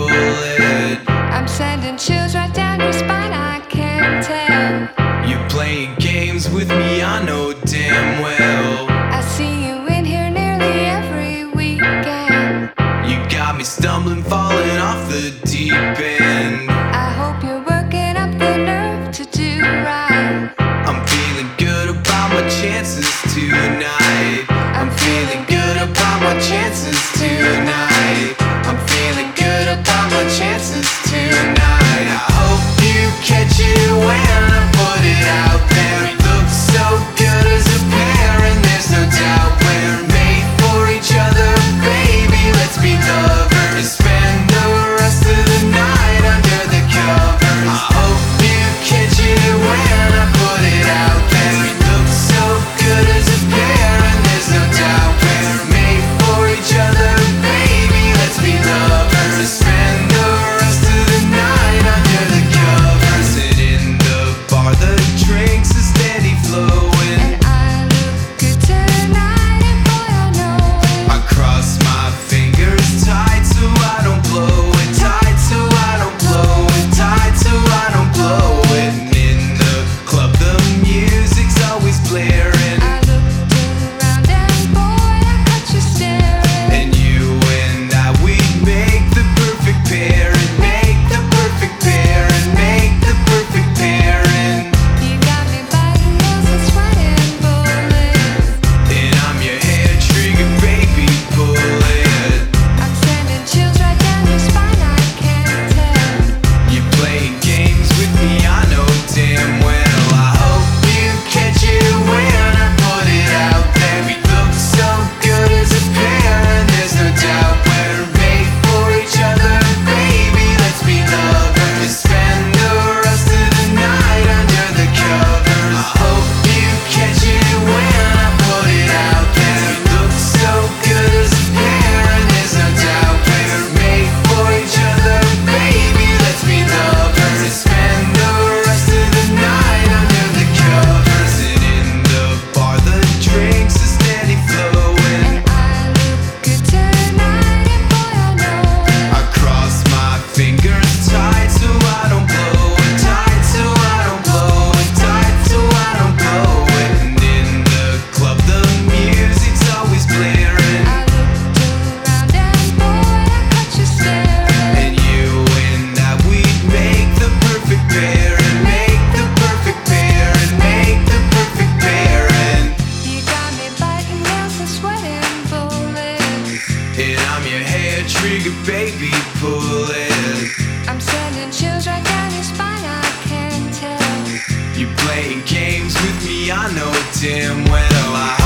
bullet. I'm sending chills right down your spine, I can tell. You're playing games with me, I know damn well. I see you in here nearly every weekend. You got me stumbling, falling off the deep end. I hope you're working up the nerve to do right. I'm feeling good about my chances tonight. I'm feeling good about my chances tonight. I'm feeling good about my chances tonight. I hope you catch it when I put it out there. We look so good as a pair, and there's no doubt we're made for each other, baby. Let's be lovers and spend the rest of the night under the covers. I hope you catch it when I put it out there. We look so good as a pair, and there's no doubt we're made for each other, baby. Let's be lovers and spend the rest of the night under the covers. And in the bar, the drinks are steady flowing. And I look good tonight, and boy, I know it. I cross my fingers tight so I don't blow it, tight so I don't blow it, tight so I don't blow it. And in the club, the music's always blaring. I looked around, and boy, I caught you staring. And you and I, we'd make the perfect pair, and make the perfect pair, and make the perfect pair. And You got me biting nails and sweating bullets. I'm your hair trigger, baby, bullet. I'm sending chills right down your spine, I can tell. You're playing games with me, I know damn well. I hope you catch it when I put it out there. We look so good as a pair, and there's no doubt we're made for each other, baby. Let's be lovers and spend the rest of the night under the covers. I hope you catch it when I put it out there. We look so good as a pair, and there's no doubt we're made for each other, baby. Let's be lovers and spend the rest of the night under the covers. And in the bar, the drinks are steady flowing. And I look good tonight, and boy, I know it. I cross my fingers tight so I don't blow it, tight so I don't blow it, tight so I don't blow it. And in the club, the music's always blaring. I looked around, and boy, I caught you staring. And you and I, we'd make the perfect pair, and make the perfect pair, and make the perfect pair. And You got me biting nails and sweating bullets. I'm your hair trigger, baby, bullet. I'm sending chills right down your spine, I can tell. You're playing games with me, I know damn well.